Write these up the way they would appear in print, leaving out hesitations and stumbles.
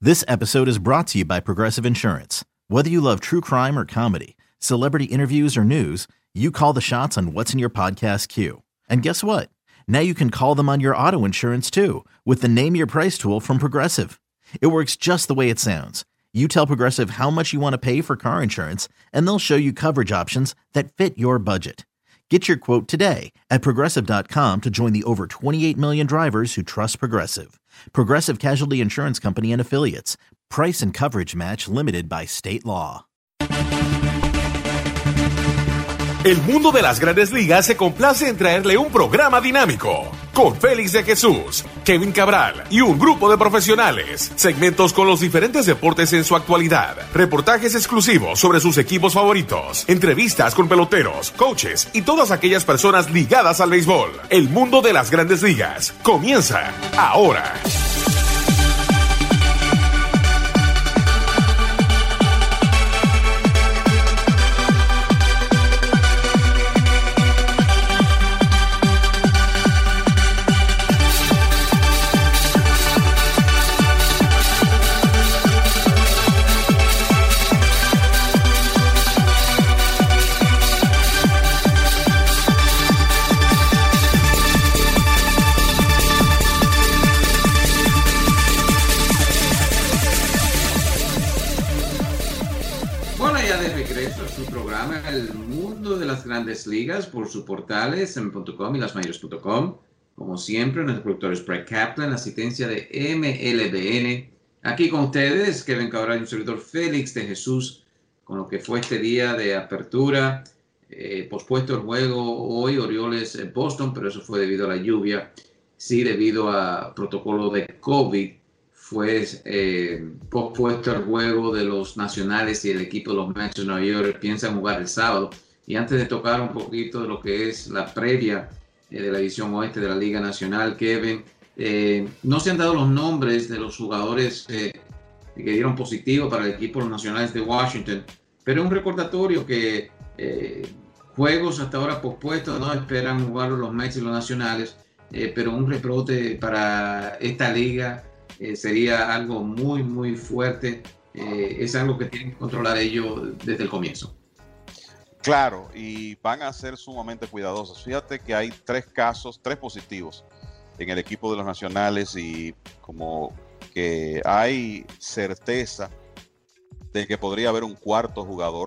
This episode is brought to you by Progressive Insurance. Whether you love true crime or comedy, celebrity interviews or news, you call the shots on what's in your podcast queue. And guess what? Now you can call them on your auto insurance too with the Name Your Price tool from Progressive. It works just the way it sounds. You tell Progressive how much you want to pay for car insurance, and they'll show you coverage options that fit your budget. Get your quote today at Progressive.com to join the over 28 million drivers who trust Progressive. Progressive Casualty Insurance Company and Affiliates. Price and coverage match limited by state law. El mundo de las grandes ligas se complace en traerle un programa dinámico, con Félix de Jesús, Kevin Cabral y un grupo de profesionales. Segmentos con los diferentes deportes en su actualidad, reportajes exclusivos sobre sus equipos favoritos, entrevistas con peloteros, coaches y todas aquellas personas ligadas al béisbol. El mundo de las grandes ligas comienza ahora. El mundo de las grandes ligas por sus portales m.com y lasmayores.com. Como siempre, nuestro productor es Brett Kaplan, asistencia de MLBN. Aquí con ustedes, Kevin Cabral y un servidor Félix de Jesús, con lo que fue este día de apertura. Pospuesto el juego hoy, Orioles en Boston, pero eso fue debido a la lluvia. Sí, debido a protocolo de COVID. Fue pospuesto el juego de los nacionales y el equipo de los Mets de Nueva York piensan jugar el sábado. Y antes de tocar un poquito de lo que es la previa de la división oeste de la Liga Nacional, Kevin, no se han dado los nombres de los jugadores que dieron positivo para el equipo de los nacionales de Washington, pero un recordatorio que juegos hasta ahora pospuestos no esperan jugar los Mets y los nacionales, pero un rebrote para esta liga sería algo muy, muy fuerte. Es algo que tienen que controlar ellos desde el comienzo. Claro, y van a ser sumamente cuidadosos. Fíjate que hay 3 casos, 3 positivos en el equipo de los nacionales y como que hay certeza de que podría haber un cuarto jugador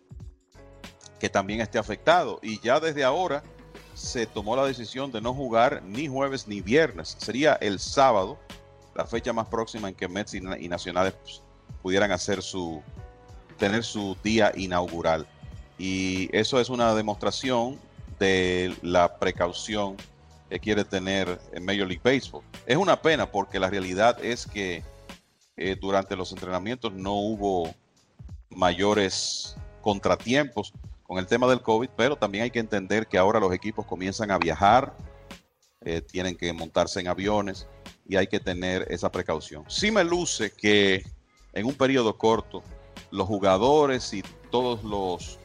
que también esté afectado. Y ya desde ahora se tomó la decisión de no jugar ni jueves ni viernes. Sería el sábado, la fecha más próxima en que Mets y Nacionales pudieran tener su día inaugural. Y eso es una demostración de la precaución que quiere tener el Major League Baseball. Es una pena porque la realidad es que durante los entrenamientos no hubo mayores contratiempos con el tema del COVID, pero también hay que entender que ahora los equipos comienzan a viajar, tienen que montarse en aviones, y hay que tener esa precaución. Sí me luce que en un periodo corto los jugadores y todos los,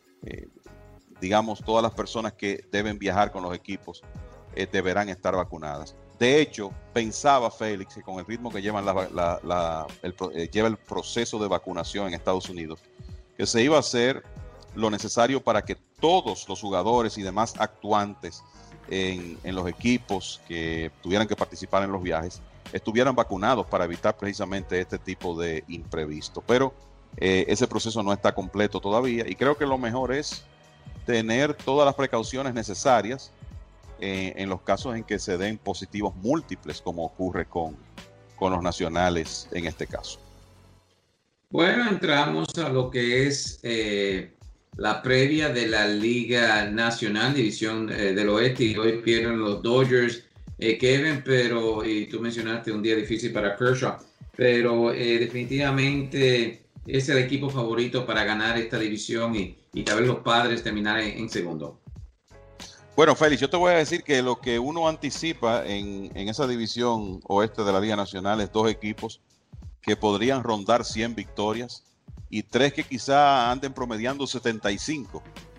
todas las personas que deben viajar con los equipos deberán estar vacunadas. De hecho, pensaba Félix que con el ritmo que llevan lleva el proceso de vacunación en Estados Unidos, que se iba a hacer lo necesario para que todos los jugadores y demás actuantes en los equipos que tuvieran que participar en los viajes estuvieran vacunados para evitar precisamente este tipo de imprevisto. Pero ese proceso no está completo todavía y creo que lo mejor es tener todas las precauciones necesarias en los casos en que se den positivos múltiples, como ocurre con los nacionales en este caso. Bueno, entramos a lo que es la previa de la Liga Nacional, División del Oeste, y hoy pierden los Dodgers, Kevin, pero y tú mencionaste un día difícil para Kershaw, pero definitivamente es el equipo favorito para ganar esta división y tal vez los Padres terminar en segundo. Bueno, Félix, yo te voy a decir que lo que uno anticipa en esa división oeste de la Liga Nacional es 2 equipos que podrían rondar 100 victorias y 3 que quizá anden promediando 75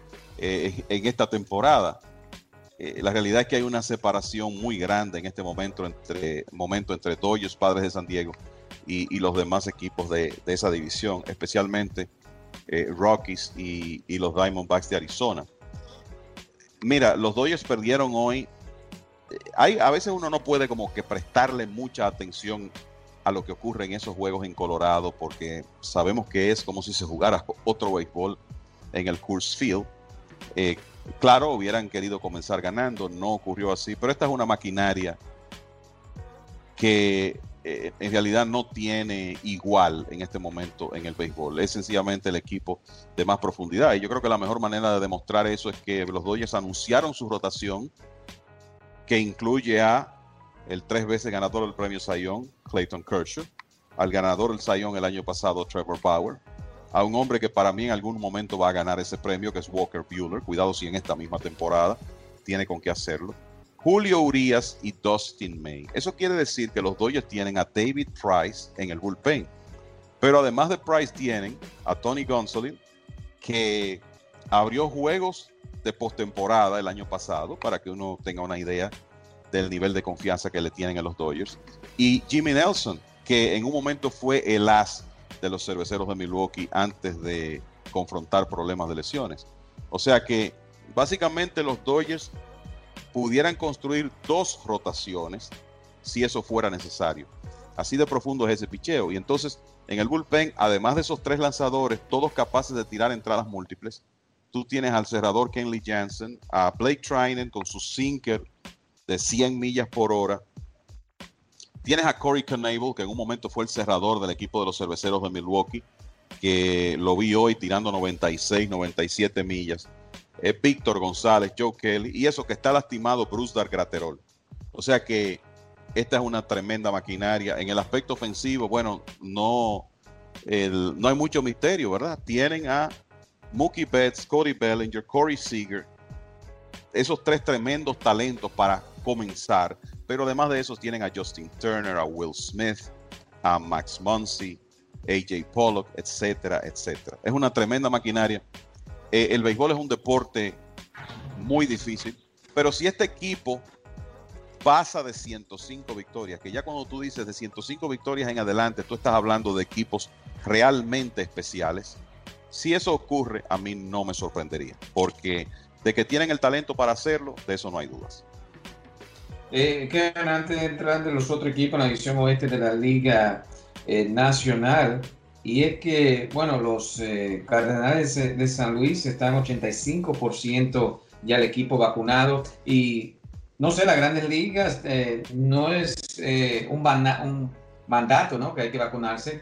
en esta temporada. La realidad es que hay una separación muy grande en este momento entre Dodgers, Padres de San Diego y los demás equipos de esa división, especialmente Rockies y los Diamondbacks de Arizona. Mira, los Dodgers perdieron hoy. A veces uno no puede como que prestarle mucha atención a lo que ocurre en esos juegos en Colorado, porque sabemos que es como si se jugara otro béisbol en el Coors Field. Claro, hubieran querido comenzar ganando, no ocurrió así, pero esta es una maquinaria que en realidad no tiene igual en este momento en el béisbol. Es sencillamente el equipo de más profundidad, y yo creo que la mejor manera de demostrar eso es que los Dodgers anunciaron su rotación, que incluye a el 3 veces ganador del premio Cy Young, Clayton Kershaw, al ganador del Cy Young el año pasado, Trevor Bauer, a un hombre que para mí en algún momento va a ganar ese premio, que es Walker Buehler. Cuidado si en esta misma temporada tiene con qué hacerlo. Julio Urias y Dustin May. Eso quiere decir que los Dodgers tienen a David Price en el bullpen. Pero además de Price tienen a Tony Gonsolin, que abrió juegos de postemporada el año pasado, para que uno tenga una idea del nivel de confianza que le tienen a los Dodgers. Y Jimmy Nelson, que en un momento fue el as de los Cerveceros de Milwaukee antes de confrontar problemas de lesiones. O sea que básicamente los Dodgers pudieran construir 2 rotaciones si eso fuera necesario. Así de profundo es ese picheo. Y entonces en el bullpen, además de esos 3 lanzadores, todos capaces de tirar entradas múltiples, tú tienes al cerrador Kenley Jansen, a Blake Treinen con su sinker de 100 millas por hora. Tienes a Corey Knebel, que en un momento fue el cerrador del equipo de los Cerveceros de Milwaukee, que lo vi hoy tirando 96, 97 millas. Víctor González, Joe Kelly, y eso que está lastimado Brusdar Graterol. O sea que esta es una tremenda maquinaria. En el aspecto ofensivo, bueno, no hay mucho misterio, ¿verdad? Tienen a Mookie Betts, Cody Bellinger, Corey Seager, esos 3 tremendos talentos para comenzar, pero además de esos tienen a Justin Turner, a Will Smith, a Max Muncy, AJ Pollock, etcétera, etcétera. Es una tremenda maquinaria. El béisbol es un deporte muy difícil, pero si este equipo pasa de 105 victorias, que ya cuando tú dices de 105 victorias en adelante, tú estás hablando de equipos realmente especiales. Si eso ocurre, a mí no me sorprendería, porque de que tienen el talento para hacerlo, de eso no hay dudas. Kevin, antes de entrar de los otros equipos en la división oeste de la Liga Nacional, y es que, bueno, los Cardenales de San Luis están 85% ya el equipo vacunado, y no sé, las Grandes Ligas no es un mandato, ¿no?, que hay que vacunarse,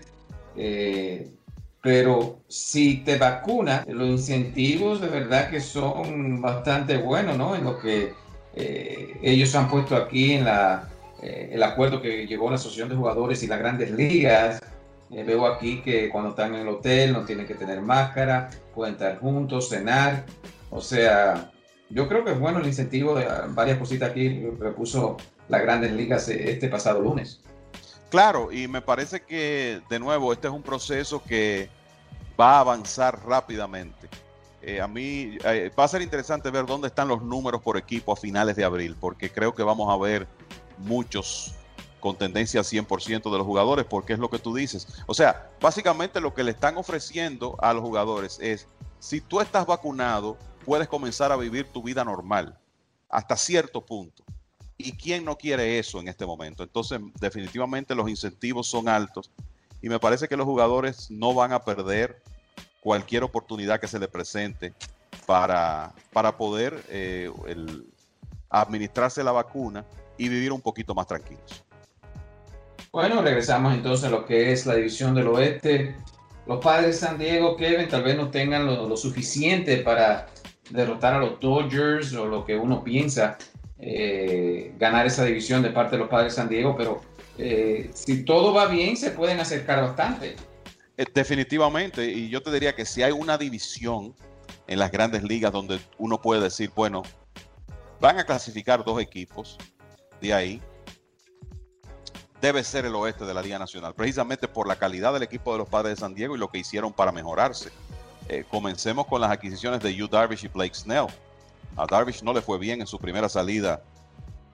pero si te vacunas, los incentivos de verdad que son bastante buenos, ¿no?, en lo que ellos han puesto aquí en el acuerdo que llegó la Asociación de Jugadores y las Grandes Ligas. Veo aquí que cuando están en el hotel no tienen que tener máscara, pueden estar juntos, cenar. O sea, yo creo que es bueno el incentivo de varias cositas aquí que puso las Grandes Ligas este pasado lunes. Claro, y me parece que, de nuevo, este es un proceso que va a avanzar rápidamente. A mí va a ser interesante ver dónde están los números por equipo a finales de abril, porque creo que vamos a ver muchos con tendencia a 100% de los jugadores, porque es lo que tú dices. O sea, básicamente lo que le están ofreciendo a los jugadores es, si tú estás vacunado, puedes comenzar a vivir tu vida normal, hasta cierto punto. ¿Y quién no quiere eso en este momento? Entonces, definitivamente los incentivos son altos, y me parece que los jugadores no van a perder cualquier oportunidad que se les presente para poder administrarse la vacuna y vivir un poquito más tranquilos. Bueno, regresamos entonces a lo que es la división del oeste. Los Padres de San Diego, Kevin, tal vez no tengan lo suficiente para derrotar a los Dodgers o lo que uno piensa ganar esa división de parte de los Padres de San Diego, pero si todo va bien se pueden acercar bastante. Definitivamente, y yo te diría que si hay una división en las Grandes Ligas donde uno puede decir, bueno, van a clasificar 2 equipos de ahí, debe ser el oeste de la Liga Nacional, precisamente por la calidad del equipo de los Padres de San Diego y lo que hicieron para mejorarse. Comencemos con las adquisiciones de Yu Darvish y Blake Snell. A Darvish no le fue bien en su primera salida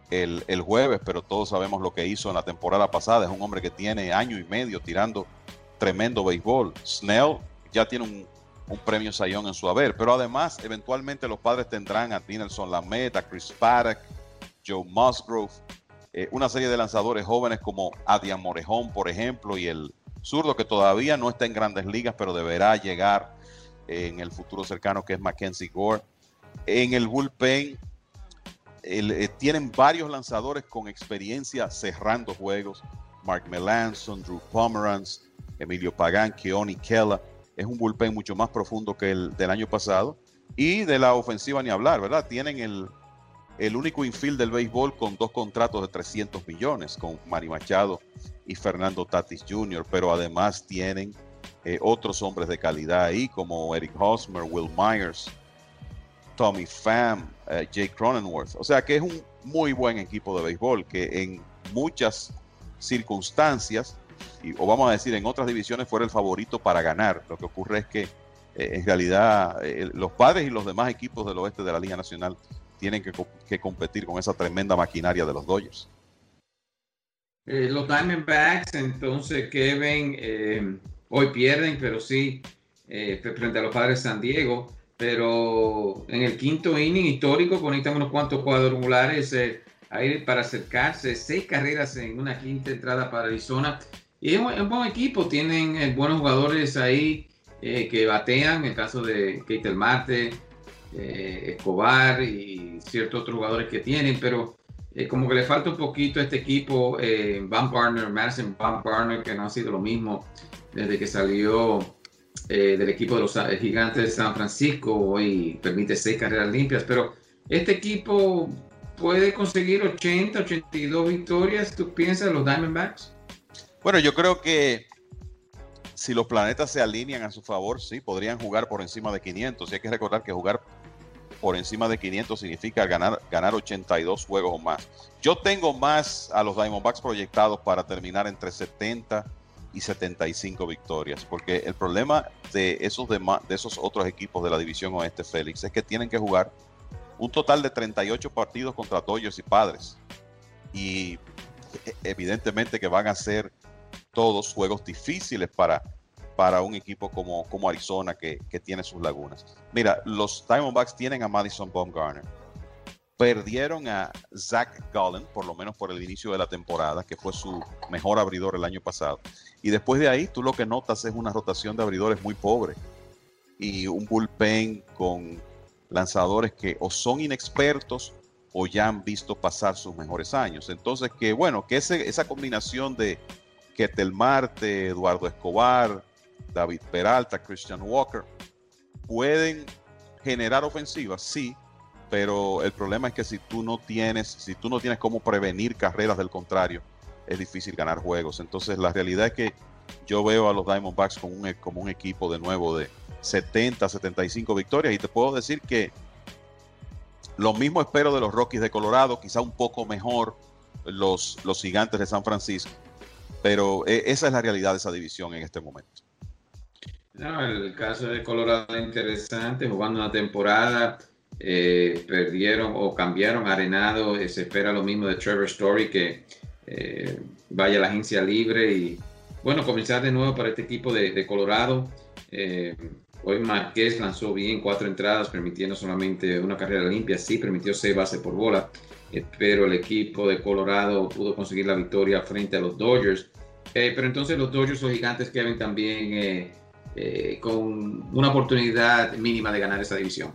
el jueves, pero todos sabemos lo que hizo en la temporada pasada. Es un hombre que tiene año y medio tirando tremendo béisbol. Snell ya tiene un premio Cy Young en su haber, pero además eventualmente los Padres tendrán a Dinelson Lamet, a Chris Paddock, Joe Musgrove, una serie de lanzadores jóvenes como Adrian Morejón, por ejemplo, y el zurdo que todavía no está en Grandes Ligas, pero deberá llegar en el futuro cercano, que es Mackenzie Gore. En el bullpen tienen varios lanzadores con experiencia cerrando juegos: Mark Melancon, Drew Pomeranz, Emilio Pagan, Keone Kela. Es un bullpen mucho más profundo que el del año pasado. Y de la ofensiva ni hablar, ¿verdad? Tienen el único infield del béisbol con 2 contratos de $300 millones, con Manny Machado y Fernando Tatis Jr., pero además tienen otros hombres de calidad ahí, como Eric Hosmer, Will Myers, Tommy Pham, Jake Cronenworth. O sea que es un muy buen equipo de béisbol que en muchas circunstancias, o vamos a decir en otras divisiones, fuera el favorito para ganar. Lo que ocurre es que en realidad los Padres y los demás equipos del oeste de la Liga Nacional tienen que competir con esa tremenda maquinaria de los Dodgers. Los Diamondbacks, entonces, Kevin, hoy pierden, pero sí, frente a los Padres de San Diego. Pero en el quinto inning histórico conectan unos cuantos cuadrangulares ahí para acercarse. 6 carreras en una quinta entrada para Arizona. Y es un buen equipo, tienen buenos jugadores ahí que batean, en el caso de Ketel Marte, Escobar y ciertos otros jugadores que tienen, pero como que le falta un poquito a este equipo. Madison Bumgarner, que no ha sido lo mismo desde que salió del equipo de los Gigantes de San Francisco. Hoy permite 6 carreras limpias, pero este equipo puede conseguir 82 victorias. ¿Tú piensas, los Diamondbacks? Bueno, yo creo que si los planetas se alinean a su favor, sí, podrían jugar por encima de 500. Y hay que recordar que jugar por encima de 500 significa ganar 82 juegos o más. Yo tengo más a los Diamondbacks proyectados para terminar entre 70 y 75 victorias, porque el problema de esos otros equipos de la división oeste, Félix, es que tienen que jugar un total de 38 partidos contra Dodgers y Padres, y evidentemente que van a ser todos juegos difíciles para un equipo como Arizona, que tiene sus lagunas. Mira, los Diamondbacks tienen a Madison Bumgarner, perdieron a Zach Gallen, por lo menos por el inicio de la temporada, que fue su mejor abridor el año pasado. Y después de ahí, tú lo que notas es una rotación de abridores muy pobre y un bullpen con lanzadores que o son inexpertos o ya han visto pasar sus mejores años. Entonces, que esa combinación de Ketel Marte, Eduardo Escobar, David Peralta, Christian Walker, pueden generar ofensivas, sí, pero el problema es que si tú no tienes cómo prevenir carreras del contrario, es difícil ganar juegos. Entonces la realidad es que yo veo a los Diamondbacks como un equipo de nuevo de 70, 75 victorias, y te puedo decir que lo mismo espero de los Rockies de Colorado, quizá un poco mejor los Gigantes de San Francisco, pero esa es la realidad de esa división en este momento. No, el caso de Colorado es interesante, jugando una temporada, perdieron o cambiaron a Arenado. Se espera lo mismo de Trevor Story, que vaya a la agencia libre y bueno, comenzar de nuevo para este equipo de Colorado. Hoy Márquez lanzó bien, 4 entradas, permitiendo solamente una carrera limpia. Sí, permitió 6 bases por bola, pero el equipo de Colorado pudo conseguir la victoria frente a los Dodgers. Pero entonces los Dodgers o Gigantes quedan también con una oportunidad mínima de ganar esa división.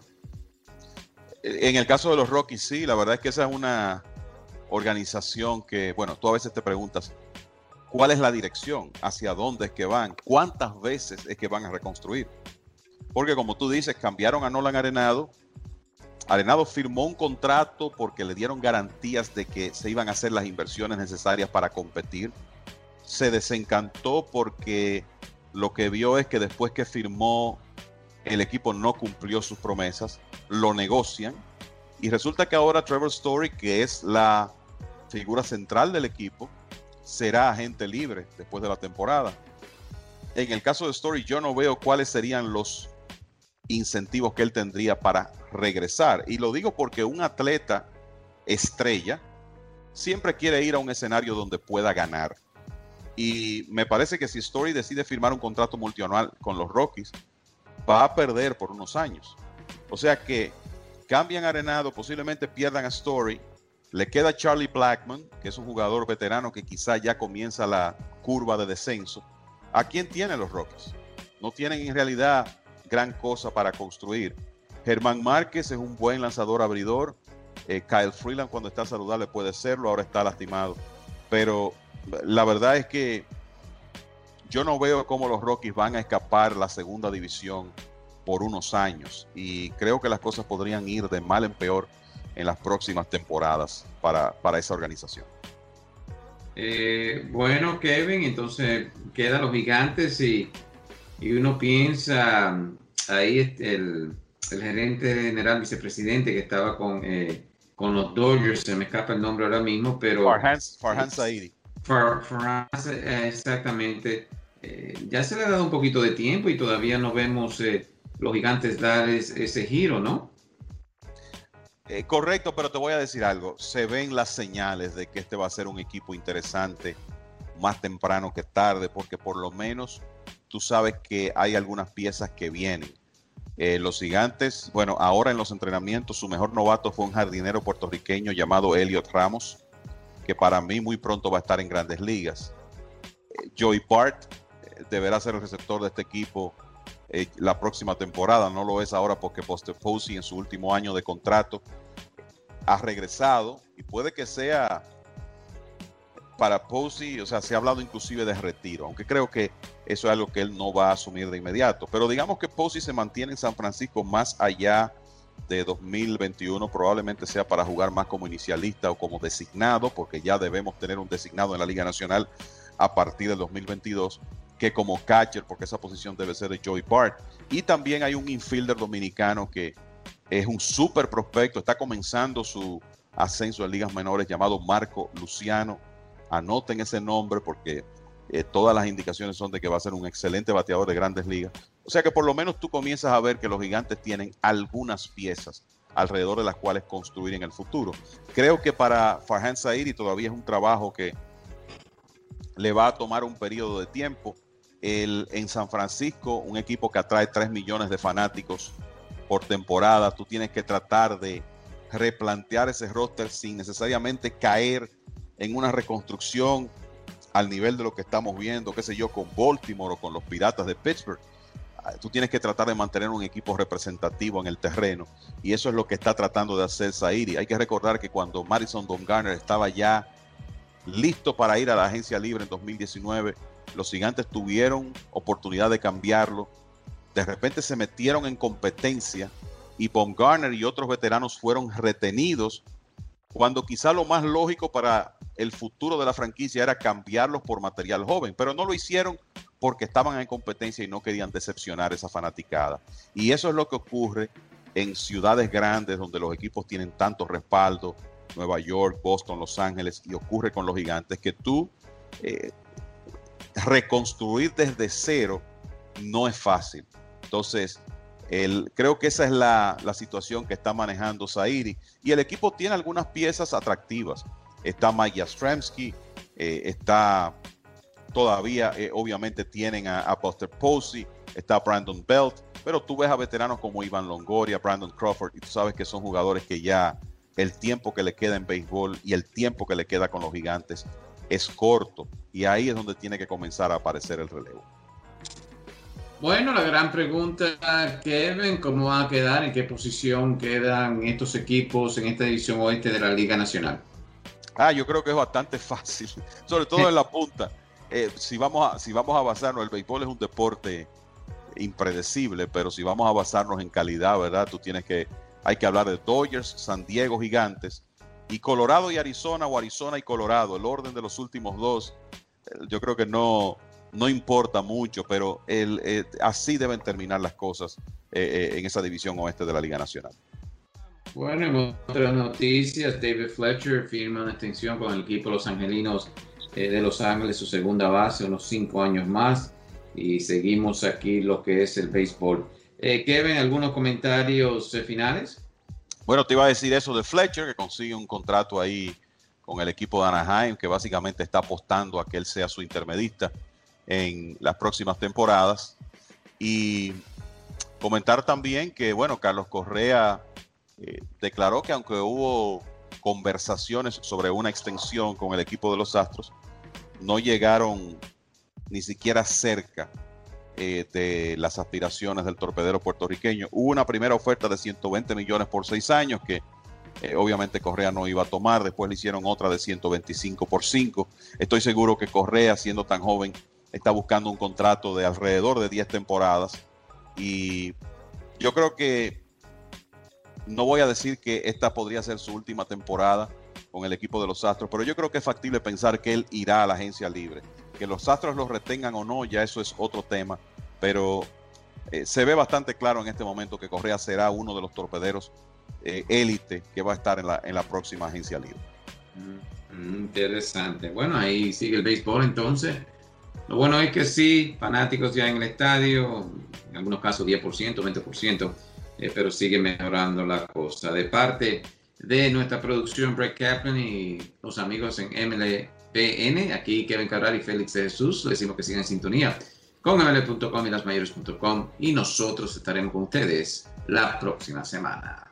En el caso de los Rockies, sí, la verdad es que esa es una organización que, bueno, tú a veces te preguntas, ¿cuál es la dirección? ¿Hacia dónde es que van? ¿Cuántas veces es que van a reconstruir? Porque como tú dices, cambiaron a Nolan Arenado. Arenado firmó un contrato porque le dieron garantías de que se iban a hacer las inversiones necesarias para competir. Se desencantó porque lo que vio es que después que firmó, el equipo no cumplió sus promesas, lo negocian, y resulta que ahora Trevor Story, que es la figura central del equipo, será agente libre después de la temporada. En el caso de Story, yo no veo cuáles serían los incentivos que él tendría para regresar, y lo digo porque un atleta estrella siempre quiere ir a un escenario donde pueda ganar. Y me parece que si Story decide firmar un contrato multianual con los Rockies, va a perder por unos años. O sea que cambian a Arenado, posiblemente pierdan a Story. Le queda Charlie Blackmon, que es un jugador veterano que quizá ya comienza la curva de descenso. ¿A quién tienen los Rockies? No tienen en realidad gran cosa para construir. Germán Márquez es un buen lanzador abridor. Kyle Freeland cuando está saludable puede serlo, ahora está lastimado. Pero la verdad es que yo no veo cómo los Rockies van a escapar la segunda división por unos años. Y creo que las cosas podrían ir de mal en peor en las próximas temporadas para esa organización. Bueno, Kevin, entonces quedan los Gigantes y uno piensa, ahí el gerente general, vicepresidente que estaba con los Dodgers, se me escapa el nombre ahora mismo, pero... Farhan Zaidi. Exactamente. Ya se le ha dado un poquito de tiempo y todavía no vemos los Gigantes dar ese giro, ¿no? Correcto, pero te voy a decir algo. Se ven las señales de que este va a ser un equipo interesante más temprano que tarde, porque por lo menos tú sabes que hay algunas piezas que vienen. Los Gigantes, bueno, ahora en los entrenamientos su mejor novato fue un jardinero puertorriqueño llamado Elliot Ramos, que para mí muy pronto va a estar en Grandes Ligas. Joey Bart deberá ser el receptor de este equipo la próxima temporada. No lo es ahora porque Buster Posey en su último año de contrato ha regresado y puede que sea para Posey, o sea, se ha hablado inclusive de retiro, aunque creo que eso es algo que él no va a asumir de inmediato. Pero digamos que Posey se mantiene en San Francisco más allá de 2021, probablemente sea para jugar más como inicialista o como designado, porque ya debemos tener un designado en la Liga Nacional a partir del 2022, que como catcher, porque esa posición debe ser de Joey Bart. Y también hay un infielder dominicano que es un súper prospecto, está comenzando su ascenso en ligas menores, llamado Marco Luciano. Anoten ese nombre porque todas las indicaciones son de que va a ser un excelente bateador de Grandes Ligas. O sea que por lo menos tú comienzas a ver que los Gigantes tienen algunas piezas alrededor de las cuales construir en el futuro. Creo que para Farhan Zaidi todavía es un trabajo que le va a tomar un periodo de tiempo. En San Francisco, un equipo que atrae 3 millones de fanáticos por temporada, tú tienes que tratar de replantear ese roster sin necesariamente caer en una reconstrucción al nivel de lo que estamos viendo, qué sé yo, con Baltimore o con los Piratas de Pittsburgh. Tú tienes que tratar de mantener un equipo representativo en el terreno, y eso es lo que está tratando de hacer Zaidi. Hay que recordar que cuando Madison Bumgarner estaba ya listo para ir a la agencia libre en 2019, los Gigantes tuvieron oportunidad de cambiarlo. De repente se metieron en competencia y Bumgarner y otros veteranos fueron retenidos, cuando quizá lo más lógico para el futuro de la franquicia era cambiarlos por material joven, pero no lo hicieron porque estaban en competencia y no querían decepcionar esa fanaticada. Y eso es lo que ocurre en ciudades grandes donde los equipos tienen tanto respaldo, Nueva York, Boston, Los Ángeles, y ocurre con los Gigantes, que tú reconstruir desde cero no es fácil. Entonces, creo que esa es la situación que está manejando Zaidi, y el equipo tiene algunas piezas atractivas. Está Mike Yastrzemski, está todavía, obviamente tienen a Buster Posey, está Brandon Belt, pero tú ves a veteranos como Ivan Longoria, Brandon Crawford, y tú sabes que son jugadores que ya el tiempo que le queda en béisbol y el tiempo que le queda con los Gigantes es corto, y ahí es donde tiene que comenzar a aparecer el relevo. Bueno, la gran pregunta, Kevin, ¿cómo van a quedar? ¿En qué posición quedan estos equipos en esta división oeste de la Liga Nacional? Yo creo que es bastante fácil, sobre todo en la punta. Si vamos a basarnos, el béisbol es un deporte impredecible, pero si vamos a basarnos en calidad, ¿verdad? Hay que hablar de Dodgers, San Diego, Gigantes, y Colorado y Arizona, o Arizona y Colorado. El orden de los últimos dos, yo creo que no importa mucho, pero así deben terminar las cosas en esa división oeste de la Liga Nacional. Bueno, en otras noticias, David Fletcher firma una extensión con el equipo de los Angelinos de Los Ángeles, su segunda base, unos 5 años más, y seguimos aquí lo que es el béisbol. Kevin, ¿algunos comentarios finales? Bueno, te iba a decir eso de Fletcher, que consigue un contrato ahí con el equipo de Anaheim, que básicamente está apostando a que él sea su intermedista en las próximas temporadas. Y comentar también que, bueno, Carlos Correa declaró que aunque hubo conversaciones sobre una extensión con el equipo de los Astros, no llegaron ni siquiera cerca de las aspiraciones del torpedero puertorriqueño. Hubo una primera oferta de 120 millones por 6 años que obviamente Correa no iba a tomar. Después le hicieron otra de 125 por 5. Estoy seguro que Correa, siendo tan joven, está buscando un contrato de alrededor de 10 temporadas. Y yo creo que no voy a decir que esta podría ser su última temporada con el equipo de los Astros, pero yo creo que es factible pensar que él irá a la agencia libre. Que los Astros los retengan o no, ya eso es otro tema, pero se ve bastante claro en este momento que Correa será uno de los torpederos élite que va a estar en la próxima agencia libre. Interesante. Bueno, ahí sigue el béisbol entonces. Lo bueno es que sí, fanáticos ya en el estadio, en algunos casos 10%, 20%, pero sigue mejorando la cosa. De parte de nuestra producción Brett Kaplan y los amigos en MLBN, aquí Kevin Cabral y Félix de Jesús, les decimos que sigan en sintonía con MLB.com y lasmayores.com, y nosotros estaremos con ustedes la próxima semana.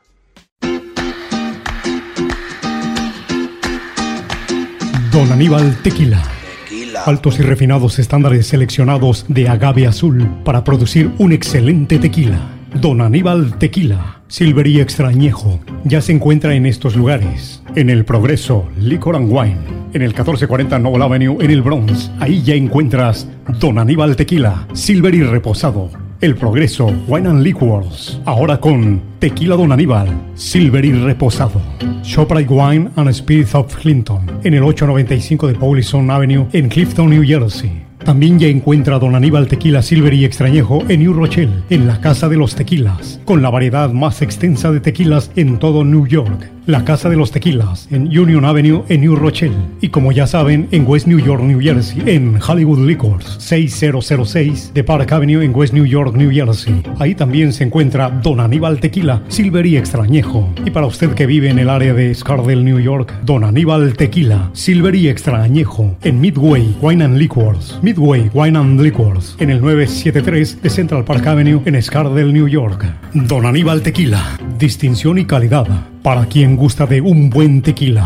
Don Aníbal Tequila. Altos y refinados estándares seleccionados de agave azul para producir un excelente tequila. Don Aníbal Tequila, Silver y Extra Añejo, ya se encuentra en estos lugares. En El Progreso, Liquor and Wine. En el 1440 Noble Avenue, en el Bronx. Ahí ya encuentras Don Aníbal Tequila, Silver y Reposado. El Progreso, Wine and Liquors. Ahora con Tequila Don Aníbal, Silver y Reposado. ShopRite Wine and Spirits of Clinton. En el 895 de Paulison Avenue, en Clifton, New Jersey. También ya encuentra Don Aníbal Tequila Silver y Extrañejo en New Rochelle, en la Casa de los Tequilas, con la variedad más extensa de tequilas en todo New York. La Casa de los Tequilas en Union Avenue en New Rochelle. Y como ya saben, en West New York, New Jersey, en Hollywood Liquors, 6006 de Park Avenue en West New York, New Jersey. Ahí también se encuentra Don Aníbal Tequila Silver y Extrañejo. Y para usted que vive en el área de Scardale, New York, Don Aníbal Tequila Silver y Extrañejo en Midway Wine and Liquors. Midway Wine and Liquors en el 973 de Central Park Avenue en Scardale, New York. Don Aníbal Tequila, distinción y calidad para quien gusta de un buen tequila.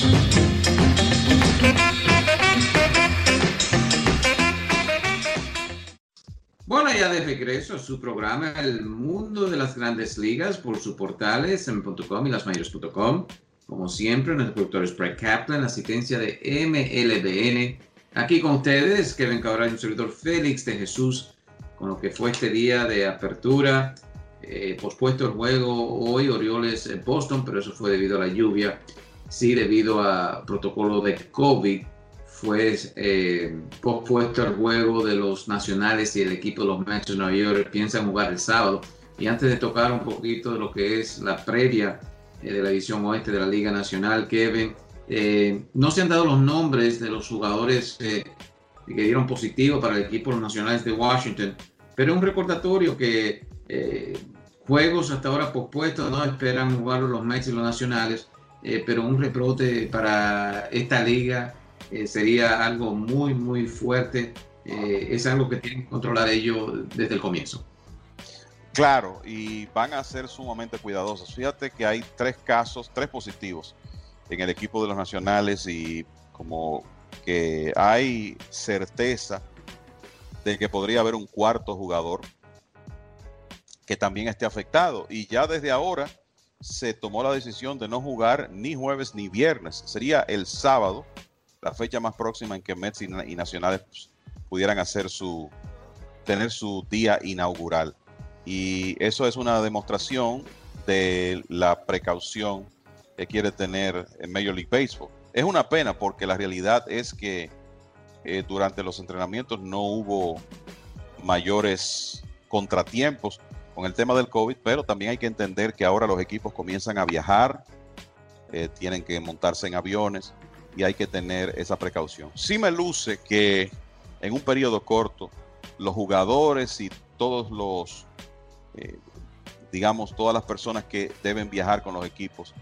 Bueno, ya de regreso a su programa El Mundo de las Grandes Ligas por sus portales en.com y lasmayores.com. Como siempre, nuestro productor es Brett Kaplan, asistencia de MLBN. Aquí con ustedes, Kevin Cabral y un servidor Félix de Jesús, con lo que fue este día de apertura. Pospuesto el juego hoy, Orioles Boston, pero eso fue debido a la lluvia. Sí, debido a protocolo de COVID, fue pospuesto el juego de los Nacionales y el equipo de los Mets de Nueva York. Piensan jugar el sábado. Y antes de tocar un poquito de lo que es la previa de la edición oeste de la Liga Nacional, Kevin, no se han dado los nombres de los jugadores que dieron positivo para el equipo de los Nacionales de Washington, pero un recordatorio que juegos hasta ahora pospuestos, no esperan jugar los Mets y los Nacionales, pero un rebrote para esta liga sería algo muy, muy fuerte. Es algo que tienen que controlar ellos desde el comienzo. Claro, y van a ser sumamente cuidadosos. Fíjate que hay 3 positivos en el equipo de los Nacionales, y como que hay certeza de que podría haber un cuarto jugador que también esté afectado, y ya desde ahora se tomó la decisión de no jugar ni jueves ni viernes. Sería el sábado, la fecha más próxima en que Mets y Nacionales pudieran tener su día inaugural, y eso es una demostración de la precaución que quiere tener en Major League Baseball. Es una pena porque la realidad es que durante los entrenamientos no hubo mayores contratiempos con el tema del COVID, pero también hay que entender que ahora los equipos comienzan a viajar, tienen que montarse en aviones y hay que tener esa precaución. Sí me luce que en un periodo corto los jugadores y todos los, todas las personas que deben viajar con los equipos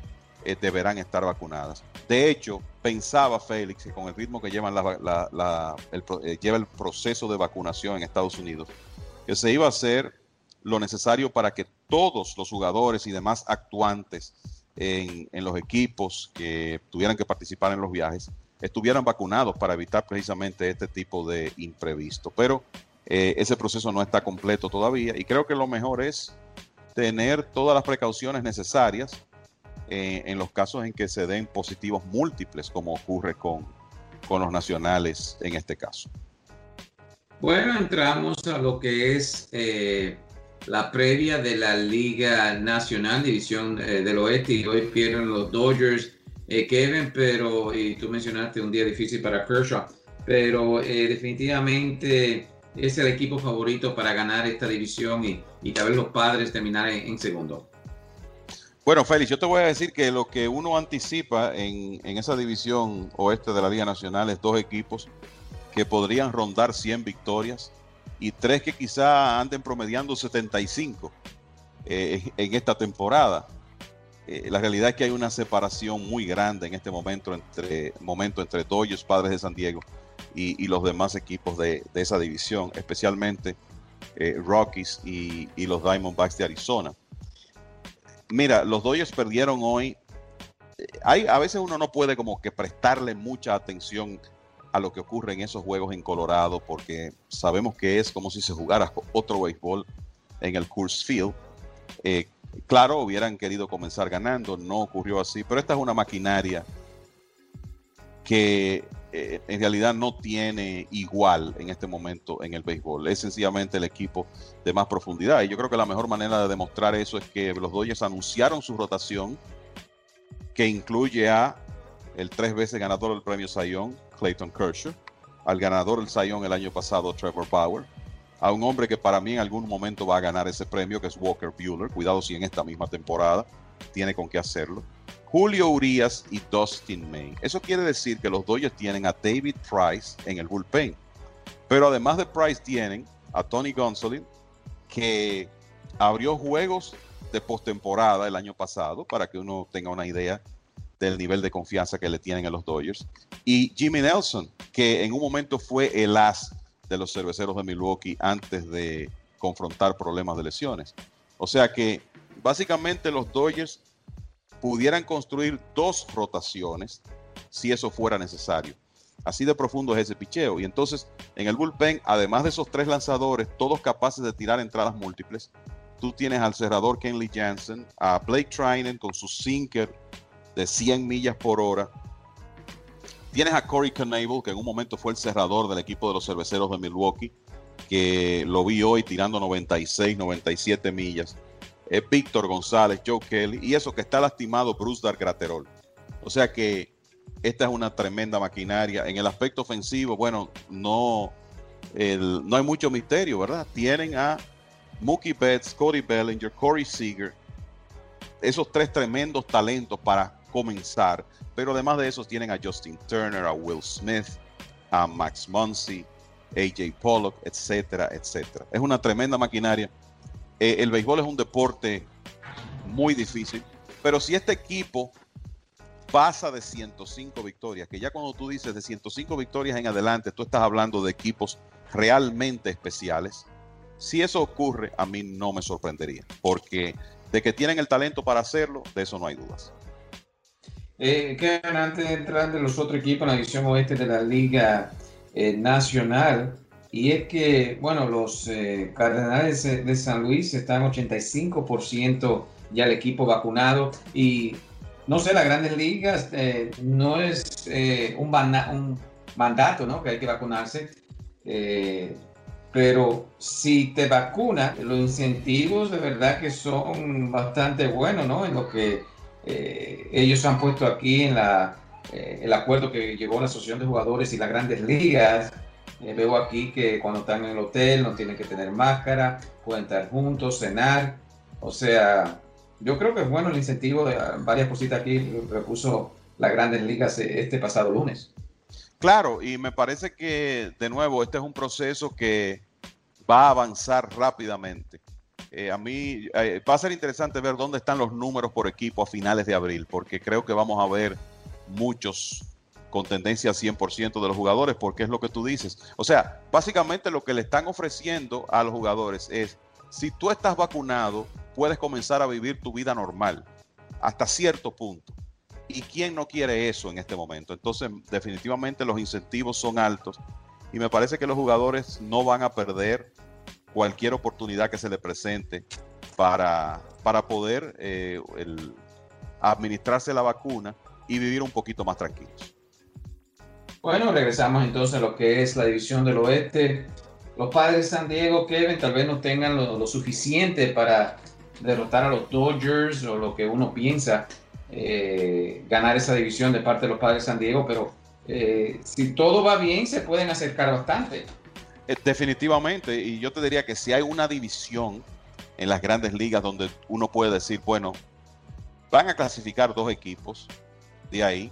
deberán estar vacunadas. De hecho, pensaba Félix que con el ritmo que lleva el proceso de vacunación en Estados Unidos, que se iba a hacer lo necesario para que todos los jugadores y demás actuantes en los equipos que tuvieran que participar en los viajes estuvieran vacunados para evitar precisamente este tipo de imprevisto. Pero ese proceso no está completo todavía y creo que lo mejor es tener todas las precauciones necesarias en los casos en que se den positivos múltiples, como ocurre con los nacionales en este caso. Bueno, entramos a lo que es la previa de la Liga Nacional, División del Oeste, y hoy pierden los Dodgers, Kevin, y tú mencionaste un día difícil para Kershaw, pero definitivamente es el equipo favorito para ganar esta división y tal vez los Padres terminar en segundo. Bueno, Félix, yo te voy a decir que lo que uno anticipa en esa división oeste de la Liga Nacional es 2 equipos que podrían rondar 100 victorias y 3 que quizá anden promediando 75 en esta temporada. La realidad es que hay una separación muy grande en este momento entre Dodgers, Padres de San Diego y los demás equipos de esa división, especialmente Rockies y los Diamondbacks de Arizona. Mira, los Dodgers perdieron hoy. A veces uno no puede como que prestarle mucha atención a lo que ocurre en esos juegos en Colorado, porque sabemos que es como si se jugara otro béisbol en el Coors Field. Claro, hubieran querido comenzar ganando, no ocurrió así, pero esta es una maquinaria que en realidad no tiene igual en este momento en el béisbol. Es sencillamente el equipo de más profundidad, y yo creo que la mejor manera de demostrar eso es que los Dodgers anunciaron su rotación, que incluye a el 3 veces ganador del premio Cy Young, Clayton Kershaw, al ganador del Cy Young el año pasado, Trevor Bauer, a un hombre que para mí en algún momento va a ganar ese premio, que es Walker Buehler. Cuidado si en esta misma temporada tiene con qué hacerlo. Julio Urias y Dustin May. Eso quiere decir que los Dodgers tienen a David Price en el bullpen. Pero además de Price tienen a Tony Gonsolin, que abrió juegos de postemporada el año pasado, para que uno tenga una idea del nivel de confianza que le tienen a los Dodgers. Y Jimmy Nelson, que en un momento fue el as de los Cerveceros de Milwaukee antes de confrontar problemas de lesiones. O sea que básicamente los Dodgers pudieran construir 2 rotaciones si eso fuera necesario. Así de profundo es ese picheo. Y entonces en el bullpen, además de esos 3 lanzadores, todos capaces de tirar entradas múltiples, tú tienes al cerrador Kenley Jansen, a Blake Treinen con su sinker de 100 millas por hora. Tienes a Corey Knebel, que en un momento fue el cerrador del equipo de los Cerveceros de Milwaukee, que lo vi hoy tirando 96, 97 millas. Víctor González, Joe Kelly, y eso que está lastimado Bruce Dark-Graterol. O sea que esta es una tremenda maquinaria. En el aspecto ofensivo, bueno, no hay mucho misterio, ¿verdad? Tienen a Mookie Betts, Cody Bellinger, Corey Seager, esos 3 tremendos talentos para comenzar, pero además de esos tienen a Justin Turner, a Will Smith, a Max Muncy, AJ Pollock, etcétera, etcétera. Es una tremenda maquinaria. El béisbol es un deporte muy difícil, pero si este equipo pasa de 105 victorias, que ya cuando tú dices de 105 victorias en adelante, tú estás hablando de equipos realmente especiales. Si eso ocurre, a mí no me sorprendería, porque de que tienen el talento para hacerlo, de eso no hay dudas. Que antes de entrar de los otros equipos en la división oeste de la Liga Nacional, y es que, bueno, los Cardenales de San Luis están 85% ya el equipo vacunado, y no sé, las Grandes Ligas no es un mandato, ¿no?, que hay que vacunarse, pero si te vacunas, los incentivos de verdad que son bastante buenos, ¿no?, en lo que ellos han puesto aquí en el acuerdo que llegó la Asociación de Jugadores y las Grandes Ligas. Veo aquí que cuando están en el hotel no tienen que tener máscara, pueden estar juntos, cenar. O sea, yo creo que es bueno el incentivo de varias cositas aquí que puso las Grandes Ligas este pasado lunes. Claro, y me parece que, de nuevo, este es un proceso que va a avanzar rápidamente. A mí va a ser interesante ver dónde están los números por equipo a finales de abril, porque creo que vamos a ver muchos con tendencia al 100% de los jugadores, porque es lo que tú dices. O sea, básicamente lo que le están ofreciendo a los jugadores es, si tú estás vacunado, puedes comenzar a vivir tu vida normal, hasta cierto punto. ¿Y quién no quiere eso en este momento? Entonces, definitivamente los incentivos son altos y me parece que los jugadores no van a perder cualquier oportunidad que se le presente para poder administrarse la vacuna y vivir un poquito más tranquilos. Bueno, regresamos entonces a lo que es la división del oeste. Los Padres de San Diego, Kevin, tal vez no tengan lo suficiente para derrotar a los Dodgers o lo que uno piensa ganar esa división de parte de los Padres de San Diego, pero si todo va bien se pueden acercar bastante. Definitivamente, y yo te diría que si hay una división en las grandes ligas donde uno puede decir, bueno, van a clasificar 2 equipos de ahí,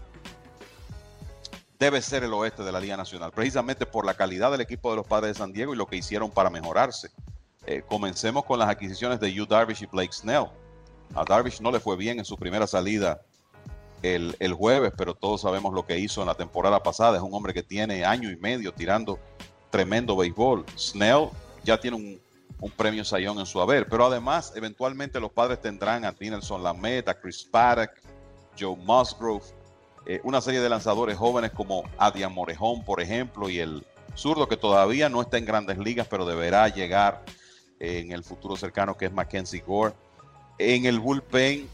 debe ser el oeste de la Liga Nacional, precisamente por la calidad del equipo de los Padres de San Diego y lo que hicieron para mejorarse. Comencemos con las adquisiciones de Yu Darvish y Blake Snell. A Darvish no le fue bien en su primera salida el jueves, pero todos sabemos lo que hizo en la temporada pasada. Es un hombre que tiene año y medio tirando tremendo béisbol. Snell ya tiene un premio Cy Young en su haber, pero además eventualmente los Padres tendrán a Dinelson Lamet, a Chris Paddock, Joe Musgrove, una serie de lanzadores jóvenes como Adrian Morejón, por ejemplo, y el zurdo que todavía no está en grandes ligas, pero deberá llegar en el futuro cercano, que es Mackenzie Gore. En el bullpen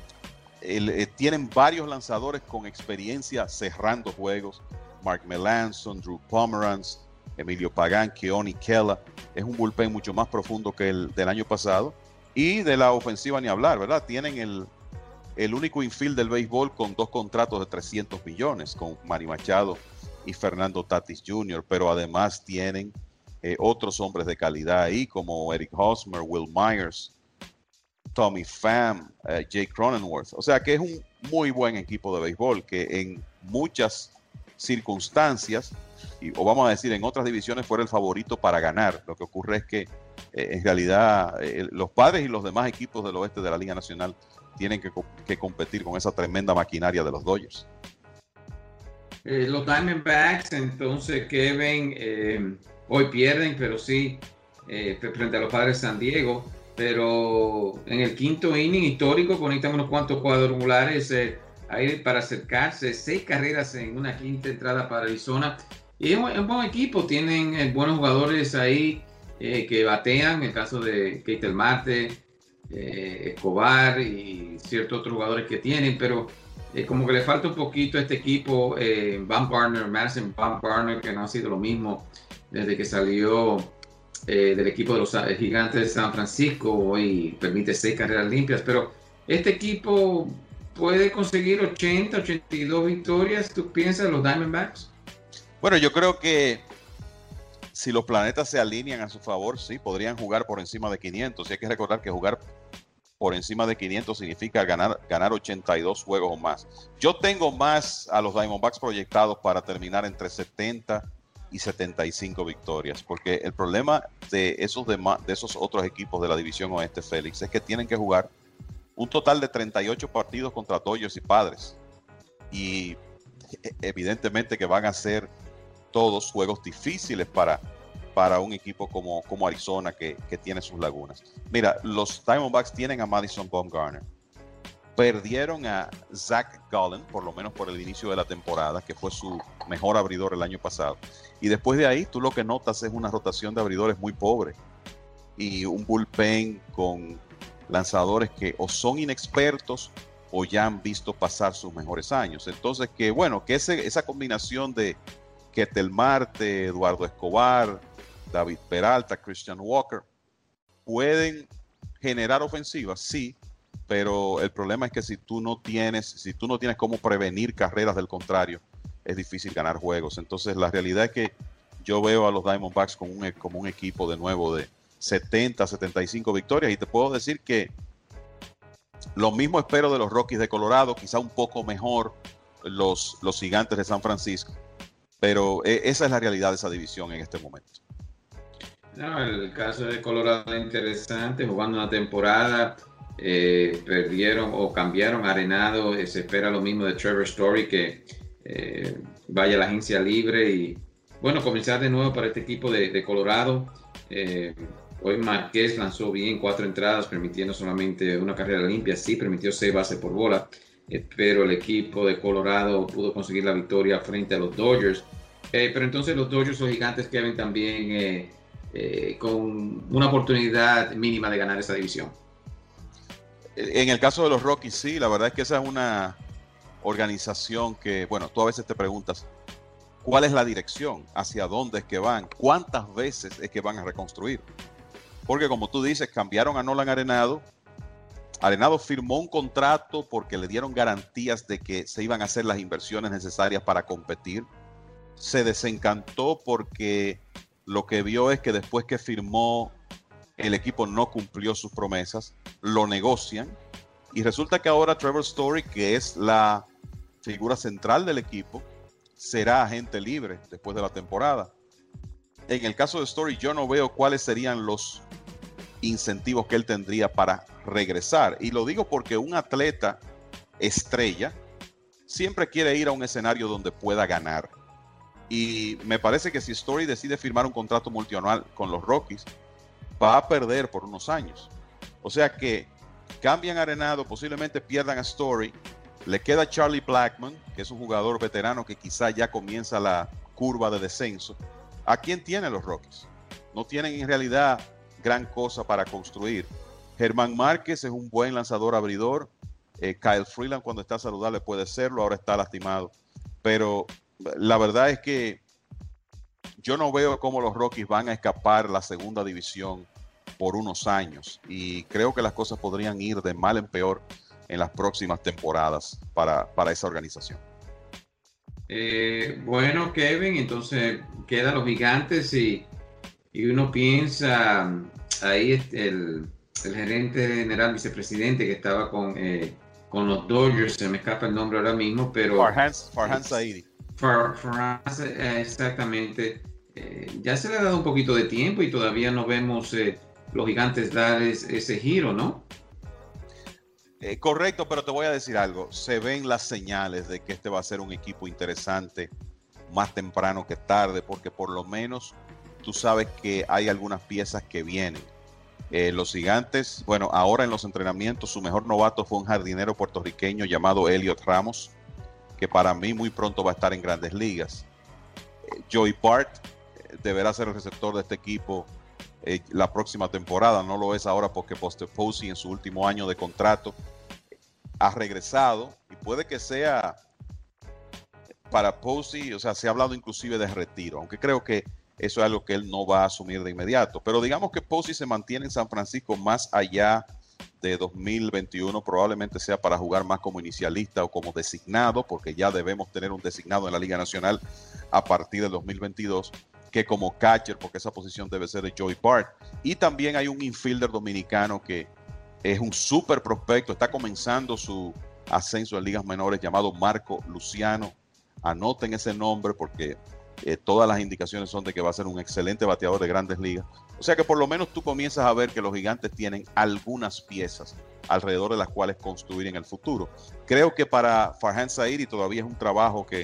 tienen varios lanzadores con experiencia cerrando juegos: Mark Melancon, Drew Pomeranz, Emilio Pagan, Keone Kela. Es un bullpen mucho más profundo que el del año pasado. Y de la ofensiva ni hablar, ¿verdad? Tienen el único infield del béisbol con 2 contratos de $300 millones, con Manny Machado y Fernando Tatis Jr., pero además tienen otros hombres de calidad ahí, como Eric Hosmer, Will Myers, Tommy Pham, Jake Cronenworth. O sea que es un muy buen equipo de béisbol que en muchas circunstancias, o vamos a decir en otras divisiones, fuera el favorito para ganar. Lo que ocurre es que en realidad los Padres y los demás equipos del oeste de la Liga Nacional tienen que competir con esa tremenda maquinaria de los Dodgers. Los Diamondbacks, entonces, Kevin, hoy pierden, pero sí, frente a los Padres de San Diego. Pero en el quinto inning histórico conectan unos cuantos cuadrangulares ahí para acercarse. 6 carreras en una quinta entrada para Arizona. Y es un buen equipo, tienen buenos jugadores ahí que batean, en el caso de Ketel Marte, Escobar y ciertos otros jugadores que tienen, pero como que le falta un poquito a este equipo. Madison Bumgarner, que no ha sido lo mismo desde que salió del equipo de los Gigantes de San Francisco. Hoy permite 6 carreras limpias, pero este equipo puede conseguir 82 victorias. ¿Tú piensas los Diamondbacks? Bueno, yo creo que si los planetas se alinean a su favor, sí, podrían jugar por encima de 500. Y hay que recordar que jugar por encima de 500 significa ganar 82 juegos o más. Yo tengo más a los Diamondbacks proyectados para terminar entre 70 y 75 victorias, porque el problema de esos otros equipos de la división oeste, Félix, es que tienen que jugar un total de 38 partidos contra Dodgers y Padres, y evidentemente que van a ser todos juegos difíciles para un equipo como Arizona, que tiene sus lagunas. Mira, los Diamondbacks tienen a Madison Bumgarner, perdieron a Zach Gallen, por lo menos por el inicio de la temporada, que fue su mejor abridor el año pasado. Y después de ahí, tú lo que notas es una rotación de abridores muy pobre y un bullpen con lanzadores que o son inexpertos o ya han visto pasar sus mejores años. Entonces, que esa combinación de Ketel Marte, Eduardo Escobar, David Peralta, Christian Walker, pueden generar ofensivas, sí, pero el problema es que si tú no tienes cómo prevenir carreras del contrario, es difícil ganar juegos. Entonces la realidad es que yo veo a los Diamondbacks como un equipo de nuevo de 70, 75 victorias, y te puedo decir que lo mismo espero de los Rockies de Colorado, quizá un poco mejor los Gigantes de San Francisco, pero esa es la realidad de esa división en este momento. No, el caso de Colorado es interesante, jugando una temporada, perdieron o cambiaron a Arenado, se espera lo mismo de Trevor Story, que vaya a la agencia libre y bueno, comenzar de nuevo para este equipo de Colorado. Hoy Márquez lanzó bien 4 entradas, permitiendo solamente una carrera limpia, sí, permitió 6 bases por bola, pero el equipo de Colorado pudo conseguir la victoria frente a los Dodgers. Pero entonces los Dodgers, los Gigantes, quedan también con una oportunidad mínima de ganar esa división. En el caso de los Rockies, sí, la verdad es que esa es una organización que, bueno, tú a veces te preguntas, ¿cuál es la dirección? ¿Hacia dónde es que van? ¿Cuántas veces es que van a reconstruir? Porque como tú dices, cambiaron a Nolan Arenado. Arenado firmó un contrato porque le dieron garantías de que se iban a hacer las inversiones necesarias para competir. Se desencantó porque lo que vio es que después que firmó, el equipo no cumplió sus promesas, lo negocian y resulta que ahora Trevor Story, que es la figura central del equipo, será agente libre después de la temporada. En el caso de Story, yo no veo cuáles serían los incentivos que él tendría para regresar. Y lo digo porque un atleta estrella siempre quiere ir a un escenario donde pueda ganar. Y me parece que si Story decide firmar un contrato multianual con los Rockies, va a perder por unos años. O sea que cambian a Arenado, posiblemente pierdan a Story. Le queda Charlie Blackmon, que es un jugador veterano que quizá ya comienza la curva de descenso. ¿A quién tienen los Rockies? No tienen en realidad gran cosa para construir. Germán Márquez es un buen lanzador abridor. Kyle Freeland, cuando está saludable, puede serlo. Ahora está lastimado. Pero la verdad es que yo no veo cómo los Rockies van a escapar la segunda división por unos años. Y creo que las cosas podrían ir de mal en peor en las próximas temporadas para esa organización. Bueno, Kevin, entonces quedan los Gigantes y uno piensa, ahí el gerente general, vicepresidente que estaba con los Dodgers, se me escapa el nombre ahora mismo, pero... Farhan Zaidi. Exactamente. Ya se le ha dado un poquito de tiempo y todavía no vemos los Gigantes dar ese giro, ¿no? Correcto, pero te voy a decir algo. Se ven las señales de que este va a ser un equipo interesante más temprano que tarde, porque por lo menos tú sabes que hay algunas piezas que vienen. Los Gigantes, bueno, ahora en los entrenamientos, su mejor novato fue un jardinero puertorriqueño llamado Elliot Ramos, que para mí muy pronto va a estar en Grandes Ligas. Joey Bart deberá ser el receptor de este equipo la próxima temporada. No lo es ahora porque Buster Posey en su último año de contrato ha regresado y puede que sea para Posey, o sea, se ha hablado inclusive de retiro, aunque creo que eso es algo que él no va a asumir de inmediato. Pero digamos que Posey se mantiene en San Francisco más allá de 2021, probablemente sea para jugar más como inicialista o como designado, porque ya debemos tener un designado en la Liga Nacional a partir del 2022, que como catcher, porque esa posición debe ser de Joey Bart. Y también hay un infielder dominicano que es un súper prospecto, está comenzando su ascenso en ligas menores, llamado Marco Luciano. Anoten ese nombre porque todas las indicaciones son de que va a ser un excelente bateador de Grandes Ligas. O sea que por lo menos tú comienzas a ver que los Gigantes tienen algunas piezas alrededor de las cuales construir en el futuro. Creo que para Farhan Zaidi todavía es un trabajo que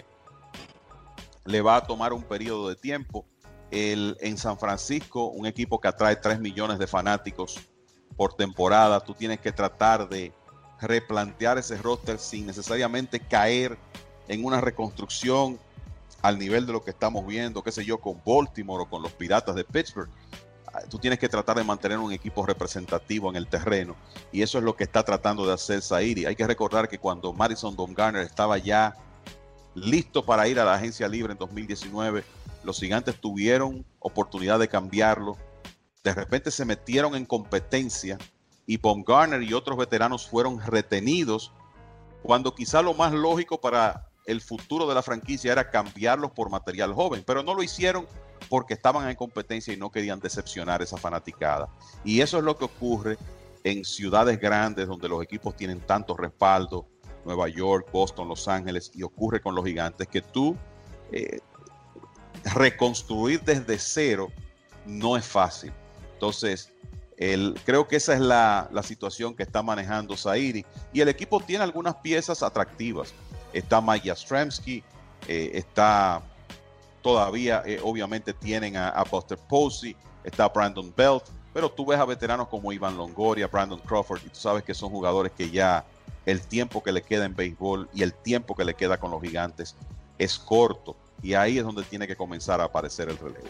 le va a tomar un periodo de tiempo. En San Francisco, un equipo que atrae 3 millones de fanáticos por temporada, tú tienes que tratar de replantear ese roster sin necesariamente caer en una reconstrucción al nivel de lo que estamos viendo, qué sé yo, con Baltimore o con los Piratas de Pittsburgh. Tú tienes que tratar de mantener un equipo representativo en el terreno y eso es lo que está tratando de hacer Zaidi. Hay que recordar que cuando Madison Bumgarner estaba ya listo para ir a la agencia libre en 2019, los Gigantes tuvieron oportunidad de cambiarlo. De repente se metieron en competencia y Bumgarner y otros veteranos fueron retenidos cuando quizá lo más lógico para el futuro de la franquicia era cambiarlos por material joven, pero no lo hicieron porque estaban en competencia y no querían decepcionar esa fanaticada. Y eso es lo que ocurre en ciudades grandes donde los equipos tienen tanto respaldo, Nueva York, Boston, Los Ángeles, y ocurre con los Gigantes, que tú reconstruir desde cero no es fácil. Entonces, creo que esa es la situación que está manejando Zaire, y el equipo tiene algunas piezas atractivas. Está Mike Yastrzemski, está todavía, obviamente tienen a Buster Posey, está Brandon Belt, pero tú ves a veteranos como Ivan Longoria, Brandon Crawford, y tú sabes que son jugadores que ya el tiempo que le queda en béisbol y el tiempo que le queda con los Gigantes es corto, y ahí es donde tiene que comenzar a aparecer el relevo.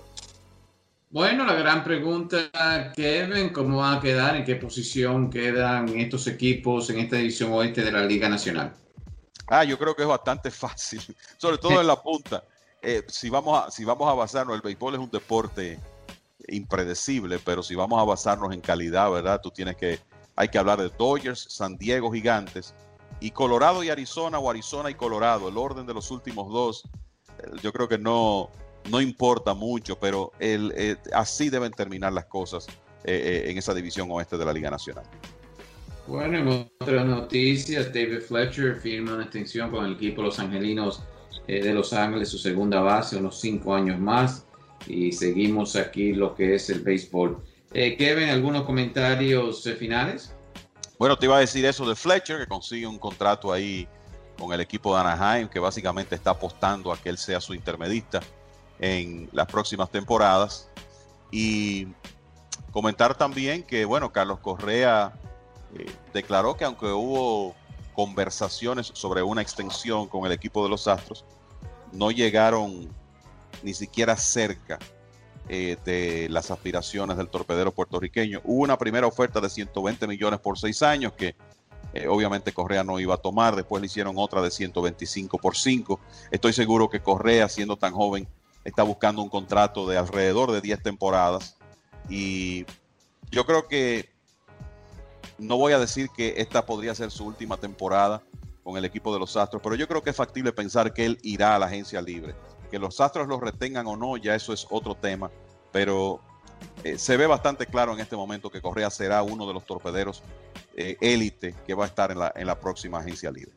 Bueno, la gran pregunta, Kevin, ¿cómo va a quedar? ¿En qué posición quedan estos equipos en esta división oeste de la Liga Nacional? Yo creo que es bastante fácil, sobre todo en la punta. Si vamos a basarnos, el béisbol es un deporte impredecible, pero si vamos a basarnos en calidad, ¿verdad? Hay que hablar de Dodgers, San Diego, Gigantes, y Colorado y Arizona, o Arizona y Colorado. El orden de los últimos dos, yo creo que no importa mucho, pero así deben terminar las cosas en esa división oeste de la Liga Nacional. Bueno, en otras noticias, David Fletcher firma una extensión con el equipo Los Angelinos de Los Ángeles, su segunda base, unos 5 años más, y seguimos aquí lo que es el béisbol. Kevin, ¿algunos comentarios finales? Bueno, te iba a decir eso de Fletcher, que consigue un contrato ahí con el equipo de Anaheim, que básicamente está apostando a que él sea su intermedista en las próximas temporadas. Y comentar también que, bueno, Carlos Correa declaró que aunque hubo conversaciones sobre una extensión con el equipo de los Astros, no llegaron ni siquiera cerca de las aspiraciones del torpedero puertorriqueño. Hubo una primera oferta de 120 millones por 6 años que obviamente Correa no iba a tomar. Después le hicieron otra de 125 por 5. Estoy seguro que Correa, siendo tan joven, está buscando un contrato de alrededor de 10 temporadas, y yo creo que no voy a decir que esta podría ser su última temporada con el equipo de los Astros, pero yo creo que es factible pensar que él irá a la agencia libre. Que los Astros lo retengan o no, ya eso es otro tema, pero se ve bastante claro en este momento que Correa será uno de los torpederos élite que va a estar en la próxima agencia libre.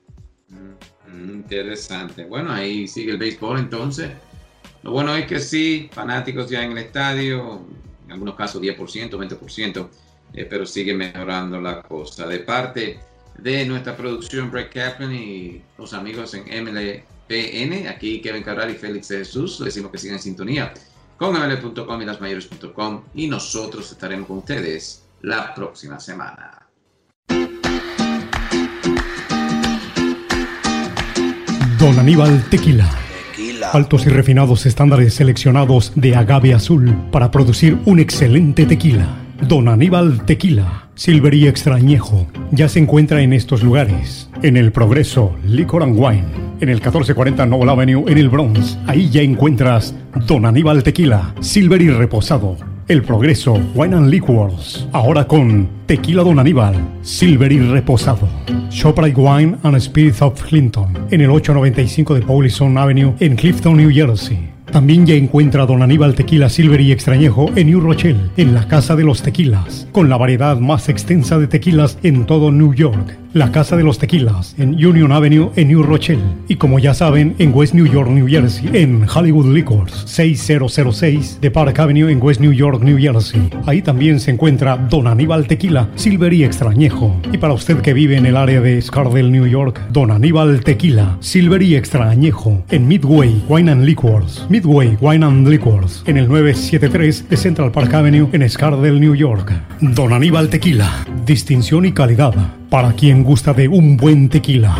Interesante. Bueno, ahí sigue el béisbol entonces. Lo bueno es que sí, fanáticos ya en el estadio, en algunos casos 10%, 20%, pero sigue mejorando la cosa. De parte de nuestra producción, Brett Kaplan y los amigos en MLPN, aquí Kevin Cabral y Félix de Jesús, les decimos que sigan en sintonía con MLB.com y lasmayores.com, y nosotros estaremos con ustedes la próxima semana. Don Aníbal Tequila. Altos y refinados estándares seleccionados de agave azul para producir un excelente tequila. Don Aníbal Tequila, Silver y Extra Añejo, ya se encuentra en estos lugares. En El Progreso, Liquor and Wine. En el 1440 Noble Avenue, en el Bronx. Ahí ya encuentras Don Aníbal Tequila, Silver y Reposado. El Progreso, Wine and Liquors. Ahora con Tequila Don Aníbal, Silver y Reposado. ShopRite Wine and Spirits of Clinton. En el 895 de Paulison Avenue, en Clifton, New Jersey. También ya encuentra Don Aníbal Tequila Silver y Extrañejo en New Rochelle, en la Casa de los Tequilas, con la variedad más extensa de tequilas en todo New York. La Casa de los Tequilas en Union Avenue en New Rochelle. Y como ya saben, en West New York, New Jersey, en Hollywood Liquors, 6006 de Park Avenue en West New York, New Jersey. Ahí también se encuentra Don Aníbal Tequila Silver y Extrañejo. Y para usted que vive en el área de Scardale, New York, Don Aníbal Tequila Silver y Extrañejo en Midway Wine and Liquors. Midway Wine and Liquors en el 973 de Central Park Avenue en Scardale, New York. Don Aníbal Tequila, distinción y calidad para quien gusta de un buen tequila.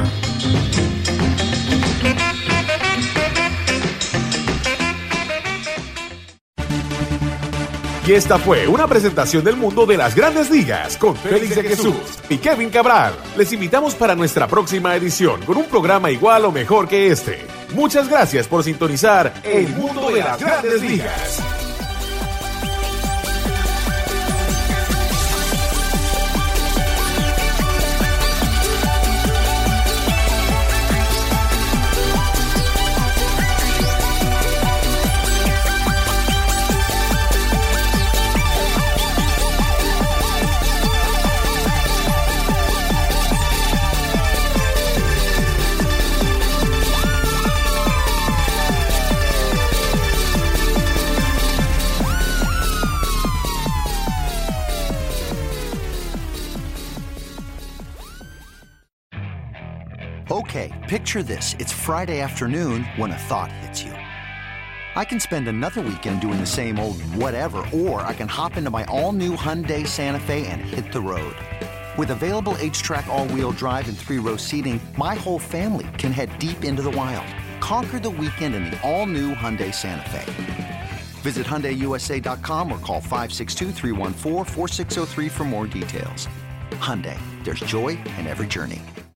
Y esta fue una presentación del mundo de las Grandes Ligas con Félix de Jesús y Kevin Cabral. Les invitamos para nuestra próxima edición con un programa igual o mejor que este. Muchas gracias por sintonizar El Mundo de las Grandes Ligas. Okay, picture this. It's Friday afternoon when a thought hits you. I can spend another weekend doing the same old whatever, or I can hop into my all-new Hyundai Santa Fe and hit the road. With available H-Track all-wheel drive and 3-row seating, my whole family can head deep into the wild. Conquer the weekend in the all-new Hyundai Santa Fe. Visit HyundaiUSA.com or call 562-314-4603 for more details. Hyundai, there's joy in every journey.